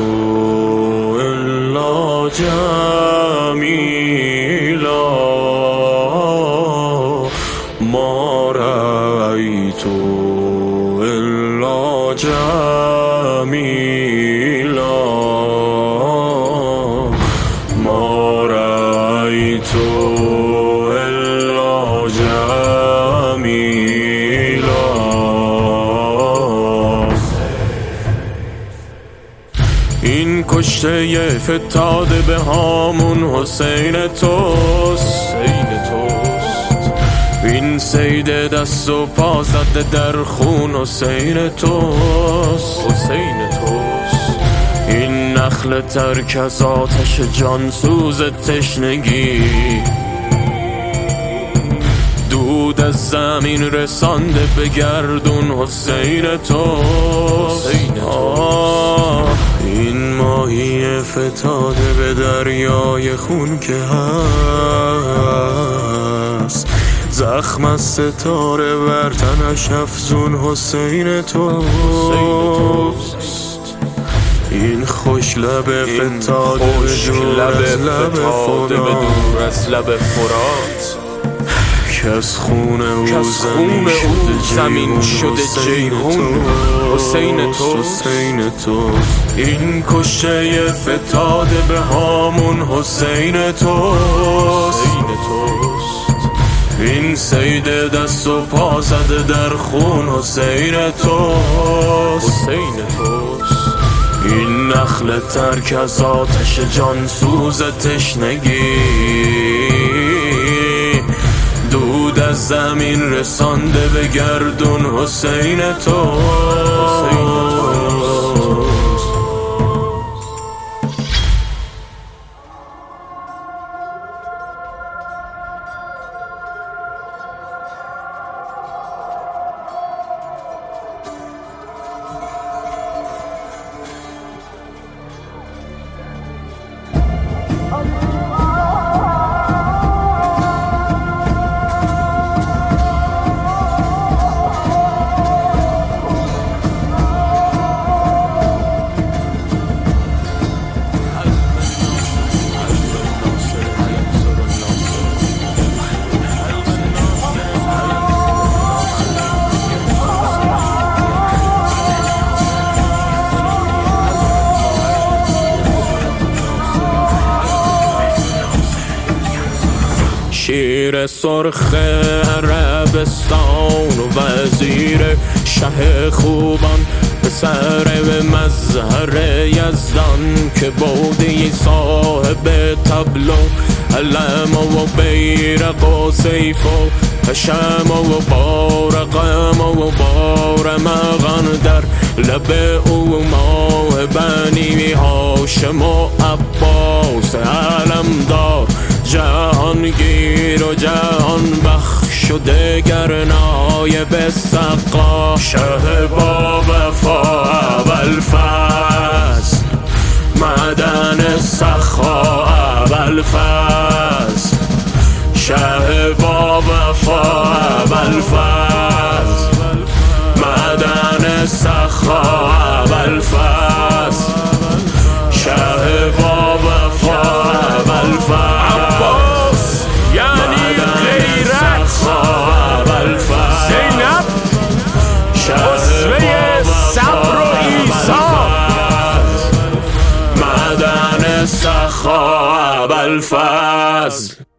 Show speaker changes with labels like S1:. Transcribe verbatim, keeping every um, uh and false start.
S1: إلا جميلا ما رأيت إلا جميلا ما رأيت إلا جميلا. این کشته فتاده به هامون حسین توست، این سید دست و پا زده در خون حسین توست، حسین توست. این نخل ترک از آتش جانسوز تشنگی دود از زمین رسانده به گردون حسین توست، حسین توست. این ماهی فتاده به دریای خون که هست زخم از ستاره بر تنش افزون حسین توست. این خوش لب فتاده به دور از لب فرات که از خون او زمین شده جیهون حسین توست. این کشته فتاده به هامون حسین توست، این سید دست و پا زده در خون حسین توست، حسین توست. این نخل ترک از آتش جانسوز تشنگی دود از زمین رسانده به گردون حسین توست. شیر سرخ عربستان و وزیر شه خوبان پسر به مظهر یزدان که بودی صاحب تبلو علم و بیرق و سیف و حشم و بارقم و بارمغان در لب او ماه بنی هاشم و عباس علمدار جهانگیر و جهان بخش و دگرنای به سقا شه با وفا اول فصل معدن سخا اول فصل شه با وفا اول فصل معدن سخا اول فصل شه با وفا اول فصل
S2: زینب اسوه صبر و ایثار
S1: معدن سخا ابوالفضل.